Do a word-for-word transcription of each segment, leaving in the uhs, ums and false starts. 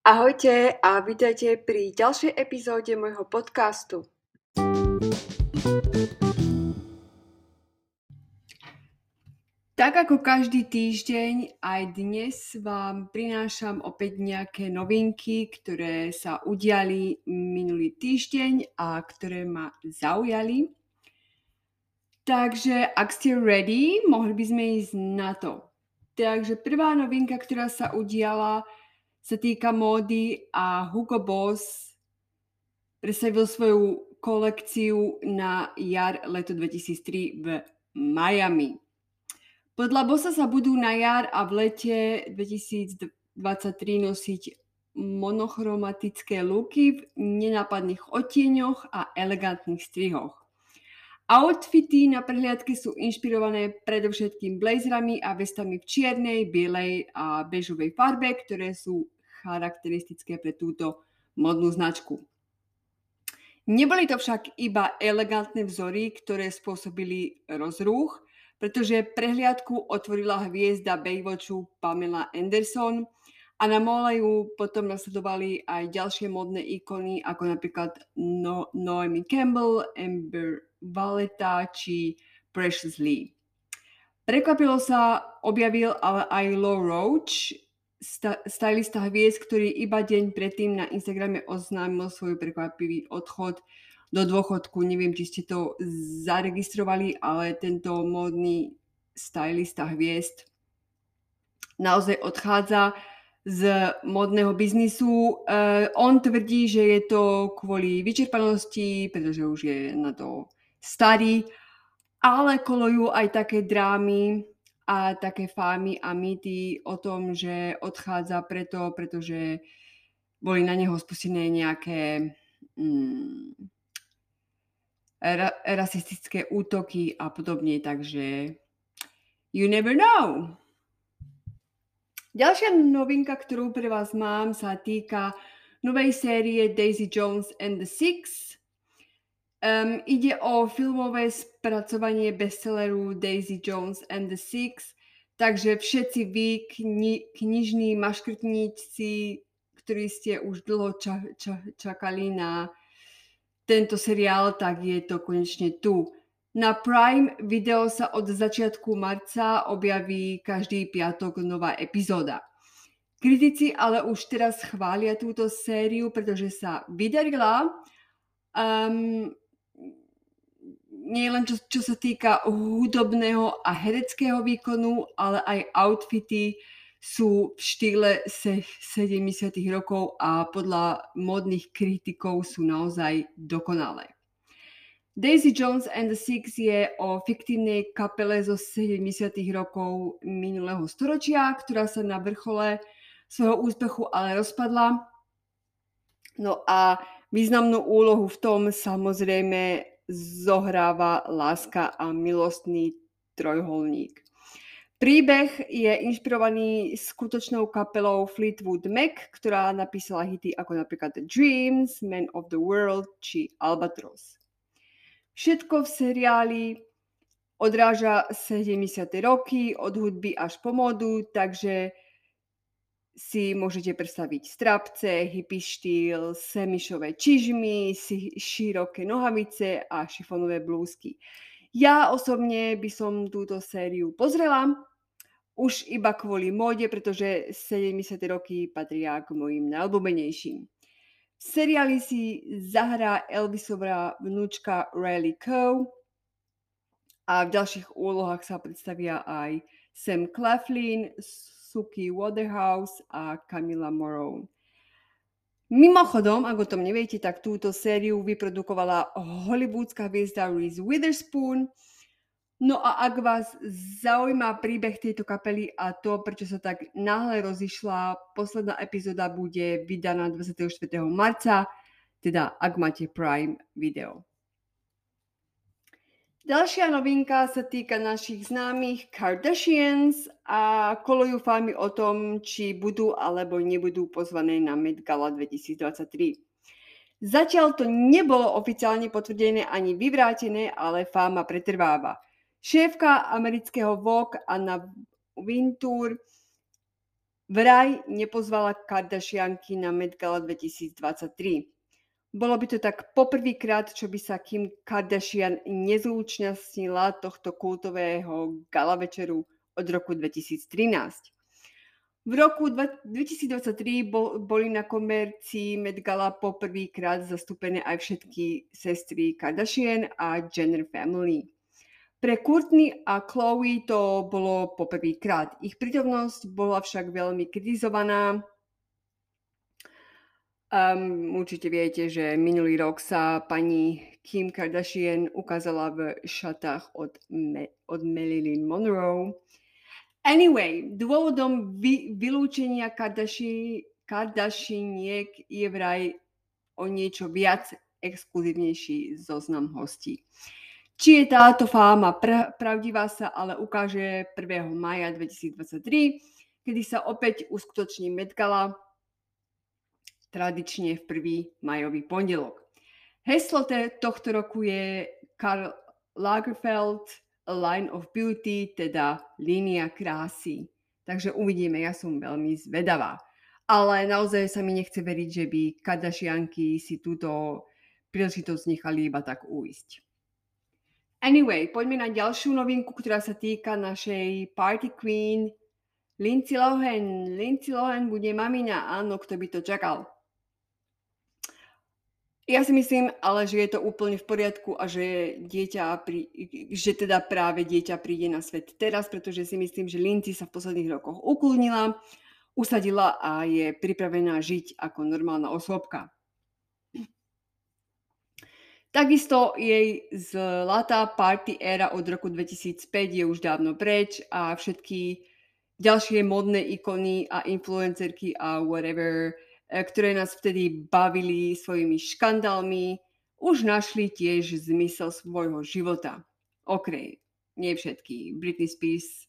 Ahojte a vítajte pri ďalšej epizóde môjho podcastu. Tak ako každý týždeň, aj dnes vám prinášam opäť nejaké novinky, ktoré sa udiali minulý týždeň a ktoré ma zaujali. Takže ak ste ready, mohli by sme ísť na to. Takže prvá novinka, ktorá sa udiala, sa týka módy a Hugo Boss predstavil svoju kolekciu na jar leto dvetisíctri v Miami. Podľa Bossa sa budú na jar a v lete dvetisícdvadsaťtri nosiť monochromatické looky v nenápadných odtieňoch a elegantných strihoch. Outfity na prehliadke sú inšpirované predovšetkým blazerami a vestami v čiernej, bielej a bežovej farbe, ktoré sú charakteristické pre túto modnú značku. Neboli to však iba elegantné vzory, ktoré spôsobili rozruch, pretože prehliadku otvorila hviezda Baywatchu Pamela Anderson a na mole ju potom nasledovali aj ďalšie módne ikony, ako napríklad no- Naomi Campbell, Amber Valletta či Precious Lee. Prekvapilo sa objavil ale aj Law Roach, sta- stylista hviezd, ktorý iba deň predtým na Instagrame oznámil svoj prekvapivý odchod do dôchodku. Neviem, či ste to zaregistrovali, ale tento módny stylista hviezd naozaj odchádza z módneho biznisu. Uh, on tvrdí, že je to kvôli vyčerpanosti, pretože už je na to starý, ale kolujú aj také drámy a také fámy a mýty o tom, že odchádza preto, pretože boli na neho spustené nejaké mm, ra- rasistické útoky a podobne, takže you never know. Ďalšia novinka, ktorú pre vás mám, sa týka novej série Daisy Jones and the Six. Um, ide o filmové spracovanie bestselleru Daisy Jones and the Six, takže všetci vy, kni- knižní maškrtníci, ktorí ste už dlho ča- ča- čakali na tento seriál, tak je to konečne tu. Na Prime Video sa od začiatku marca objaví každý piatok nová epizóda. Kritici ale už teraz chvália túto sériu, pretože sa vydarila. Um, nie len čo, čo sa týka hudobného a hereckého výkonu, ale aj outfity sú v štýle sedemdesiatych rokov a podľa módnych kritikov sú naozaj dokonalé. Daisy Jones and the Six je o fiktívnej kapele zo sedemdesiatych rokov minulého storočia, ktorá sa na vrchole svojho úspechu ale rozpadla. No a významnú úlohu v tom samozrejme zohráva láska a milostný trojholník. Príbeh je inšpirovaný skutočnou kapelou Fleetwood Mac, ktorá napísala hity ako napríklad The Dreams, Man of the World či Albatross. Všetko v seriáli odráža sedemdesiate roky, od hudby až po módu, takže si môžete predstaviť strapce, hippie štýl, semišové čižmy, široké nohavice a šifónové blúzky. Ja osobne by som túto sériu pozrela, už iba kvôli móde, pretože sedemdesiate roky patria k mojim najobľúbenejším. V seriáli si zahrá Elvisová vnúčka Riley Coe a v ďalších úlohách sa predstavia aj Sam Claflin, Suki Waterhouse a Camila Morrow. Mimochodom, ak o tom neviete, tak túto sériu vyprodukovala hollywoodská hviezda Reese Witherspoon. No a ak vás zaujíma príbeh tejto kapely a to, prečo sa tak náhle rozišla, posledná epizóda bude vydaná dvadsiateho štvrtého marca, teda ak máte Prime Video. Ďalšia novinka sa týka našich známych Kardashians a kolujú fámy o tom, či budú alebo nebudú pozvané na Met Gala dvetisícdvadsaťtri. Zatiaľ to nebolo oficiálne potvrdené ani vyvrátené, ale fáma pretrváva. Šéfka amerického Vogue Anna Wintour vraj nepozvala Kardashianky na Met Gala dvetisícdvadsaťtri. Bolo by to tak poprvýkrát, čo by sa Kim Kardashian nezúčastnila tohto kultového gala večeru od roku dvetisíctrinásť. V roku dvetisícdvadsaťtri bol, boli na komercii Met Gala poprvýkrát zastúpené aj všetky sestry Kardashian a Jenner family. Pre Kourtney a Khloe to bolo poprvýkrát. Ich prítomnosť bola však veľmi kritizovaná. Um, určite viete, že minulý rok sa pani Kim Kardashian ukázala v šatách od, Me- od Marilyn Monroe. Anyway, dôvodom vy- vylúčenia Kardaši- Kardashianiek je vraj o niečo viac exkluzívnejší zoznam hostí. Či je táto fáma pra- pravdivá, sa ale ukáže prvého mája dvetisícdvadsaťtri, kedy sa opäť uskutoční Met Gala, tradične v prvý májový pondelok. Heslo tohto roku je Karl Lagerfeld A Line of Beauty, teda línia krásy. Takže uvidíme, ja som veľmi zvedavá. Ale naozaj sa mi nechce veriť, že by Kardashianky si túto príležitosť nechali iba tak uísť. Anyway, poďme na ďalšiu novinku, ktorá sa týka našej party queen Lindsay Lohan. Lindsay Lohan bude mamina, áno, kto by to čakal. Ja si myslím, ale že je to úplne v poriadku a že dieťa, pri, že teda práve dieťa príde na svet teraz, pretože si myslím, že Lindsay sa v posledných rokoch ukludnila, usadila a je pripravená žiť ako normálna osôbka. Takisto jej zlatá party éra od roku dvetisícpäť je už dávno preč a všetky ďalšie modné ikony a influencerky a whatever, ktoré nás vtedy bavili svojimi škandálmi, už našli tiež zmysel svojho života. Okej, nie všetky. Britney Spears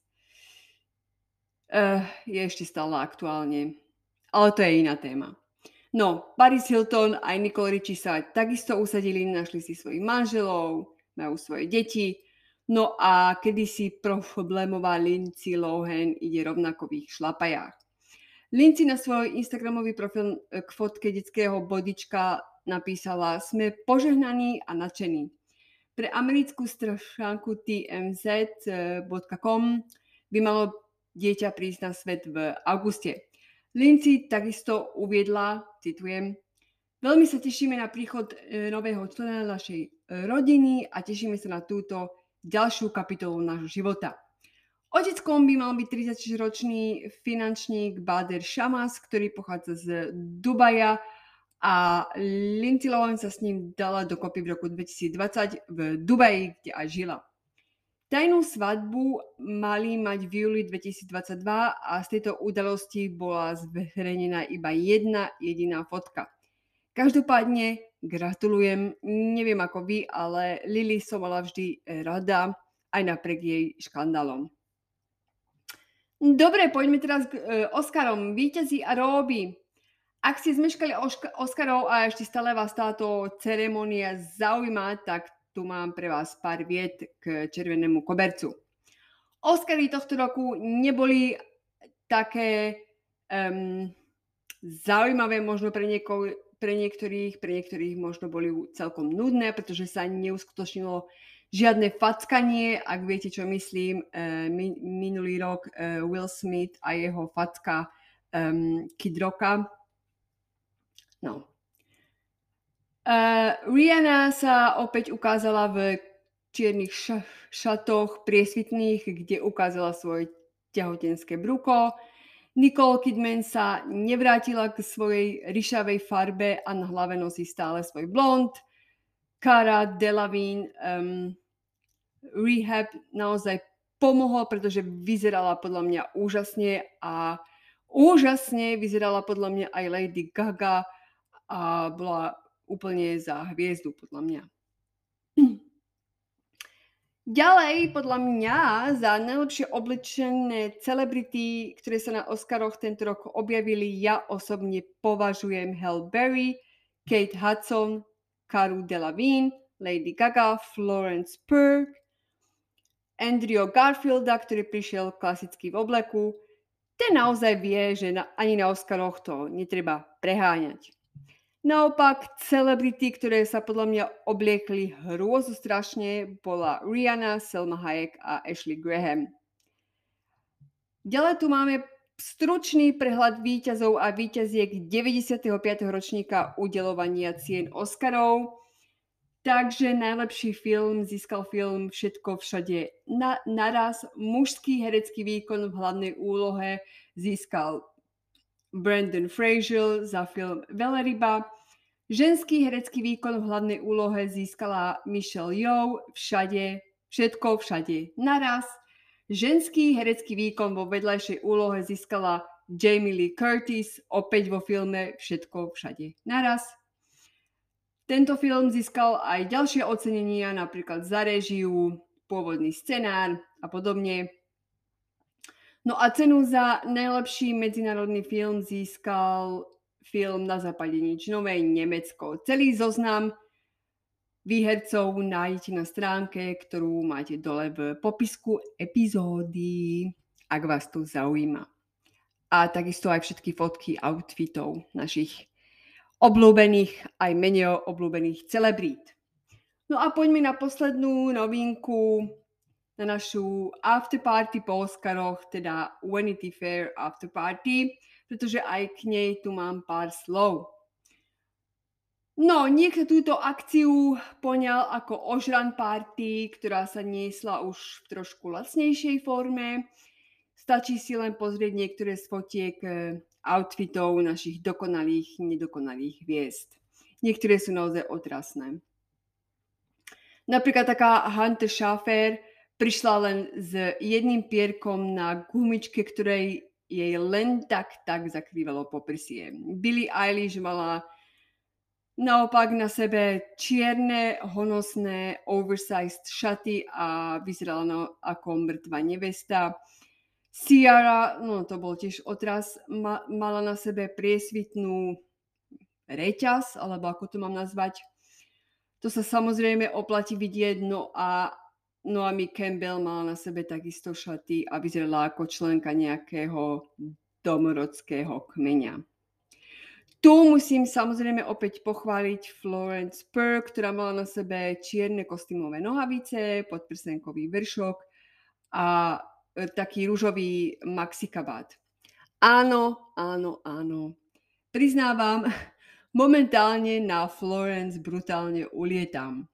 uh, je ešte stále aktuálne, ale to je iná téma. No, Paris Hilton aj Nicole Richie sa takisto usadili, našli si svojich manželov, majú svoje deti. No a kedysi problémová Lindsay Lohan ide rovnako v ich šlapajách. Lindsay na svoj Instagramový profil k fotke detského bodička napísala: Sme požehnaní a nadšení. Pre americkú stránku T M Z bodka com by malo dieťa prísť na svet v auguste. Lindsay takisto uviedla, citujem: Veľmi sa tešíme na príchod nového člena našej rodiny a tešíme sa na túto ďalšiu kapitolu nášho života. Oteckom by mal byť tridsaťšesťročný finančník Bader Shamas, ktorý pochádza z Dubaja a Lindsay Lohan sa s ním dala dokopy v roku dvetisícdvadsať v Dubaji, kde aj žila. Tajnú svadbu mali mať v júli dvetisícdvadsaťdva a z tejto udalosti bola zverejnená iba jedna jediná fotka. Každopádne gratulujem, neviem ako vy, ale Lily som mala vždy rada, aj napriek jej škandálom. Dobre, poďme teraz k e, Oscarom. Víťazí a róby. Ak ste zmeškali Oscarov a ešte stále vás táto ceremonia zaujíma, tak tu mám pre vás pár viet k červenému kobercu. Oscary tohto roku neboli také um, zaujímavé možno pre, nieko, pre niektorých, pre niektorých možno boli celkom nudné, pretože sa neuskutočnilo žiadne fackanie, ak viete, čo myslím. Uh, min, minulý rok uh, Will Smith a jeho facka um, Kid Rocka. No. Uh, Rihanna sa opäť ukázala v čiernych š- šatoch priesvitných, kde ukázala svoje tehotenské brucho. Nicole Kidman sa nevrátila k svojej ryšavej farbe a na hlave nosí stále svoj blond. Cara Delevingne um, rehab naozaj pomohol, pretože vyzerala podľa mňa úžasne a úžasne vyzerala podľa mňa aj Lady Gaga a bola úplne za hviezdu podľa mňa. Ďalej, podľa mňa, za najlepšie oblečené celebrity, ktoré sa na Oscaroch tento rok objavili, ja osobne považujem Halle Berry, Kate Hudson, Cara Delevingne, Lady Gaga, Florence Pugh, Andrew Garfielda, ktorý prišiel klasicky v obleku, ten naozaj vie, že na, ani na Oscaroch to netreba preháňať. Naopak, celebrity, ktoré sa podľa mňa obliekli hrôzu strašne, bola Rihanna, Selma Hayek a Ashley Graham. Ďalej tu máme stručný prehľad víťazov a víťaziek deväťdesiateho piateho ročníka udeľovania cien Oscarov. Takže najlepší film získal film Všetko všade na, naraz. Mužský herecký výkon v hlavnej úlohe získal Brendan Fraser za film Veleryba. Ženský herecký výkon v hlavnej úlohe získala Michelle Yeoh Všade, Všetko všade naraz. Ženský herecký výkon vo vedľajšej úlohe získala Jamie Lee Curtis opäť vo filme Všetko všade naraz. Tento film získal aj ďalšie ocenenia, napríklad za réžiu, pôvodný scenár a podobne. No a cenu za najlepší medzinárodný film získal film Na západe nič nové, Nemecko. Celý zoznam výhercov nájdete na stránke, ktorú máte dole v popisku epizódy, ak vás to zaujíma. A takisto aj všetky fotky outfitov našich obľúbených aj menej obľúbených celebrít. No a poďme na poslednú novinku, na našu afterparty po Oscaroch, teda Vanity Fair afterparty, pretože aj k nej tu mám pár slov. No, niekto túto akciu poňal ako ožran party, ktorá sa niesla už v trošku lacnejšej forme. Stačí si len pozrieť niektoré z fotiek outfitov našich dokonalých, nedokonalých hviezd. Niektoré sú naozaj otrasné. Napríklad taká Hunter Schafer prišla len s jedným pierkom na gumičke, ktorej jej len tak tak zakrývalo poprsie. Billie Eilish mala naopak na sebe čierne, honosné, oversized šaty a vyzerala no, ako mŕtva nevesta. Ciara, no to bol tiež otras, ma, mala na sebe priesvitnú reťaz, alebo ako to mám nazvať. To sa samozrejme oplatí vidieť, no a Naomi Campbell mala na sebe takisto šaty a vyzerala ako členka nejakého domorodského kmeňa. Tu musím samozrejme opäť pochváliť Florence Pugh, ktorá mala na sebe čierne kostýmové nohavice, podprsenkový vršok a taký ružový maxikabát. Áno, áno, áno. Priznávam, momentálne na Florence brutálne ulietam.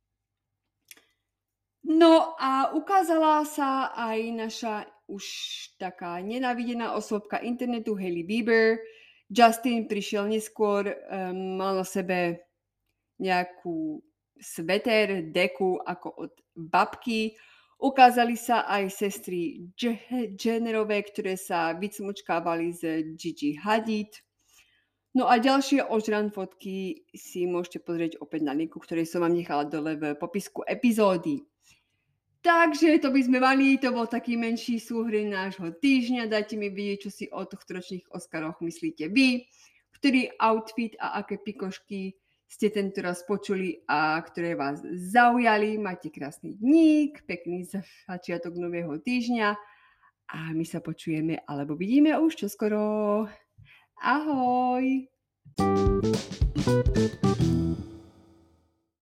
No a ukázala sa aj naša už taká nenávidená osobka internetu Hailey Bieber. Justin prišiel neskôr, um, mal na sebe nejakú sveter, deku ako od babky. Ukázali sa aj sestry Jennerové, ktoré sa vycmučkávali z Gigi Hadid. No a ďalšie ožran fotky si môžete pozrieť opäť na linku, ktorý som vám nechala dole v popisku epizódy. Takže to by sme mali, to bol taký menší súhrn nášho týždňa. Dajte mi vidieť, čo si o tohto ročných Oscaroch myslíte vy, ktorý outfit a aké pikošky ste tento raz počuli a ktoré vás zaujali. Majte krásny dník, pekný začiatok nového týždňa a my sa počujeme alebo vidíme už čoskoro. Ahoj!